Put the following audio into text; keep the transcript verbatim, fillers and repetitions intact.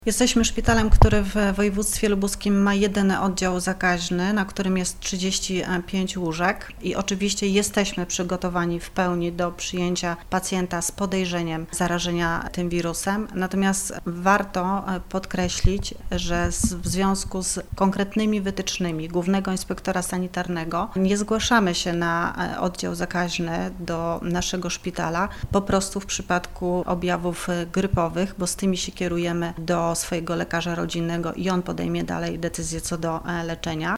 Jesteśmy szpitalem, który w województwie lubuskim ma jeden oddział zakaźny, na którym jest trzydzieści pięć łóżek i oczywiście jesteśmy przygotowani w pełni do przyjęcia pacjenta z podejrzeniem zarażenia tym wirusem. Natomiast warto podkreślić, że w związku z konkretnymi wytycznymi Głównego Inspektora Sanitarnego nie zgłaszamy się na oddział zakaźny do naszego szpitala, po prostu w przypadku objawów grypowych, bo z tymi się kierujemy do swojego lekarza rodzinnego i on podejmie dalej decyzję co do leczenia.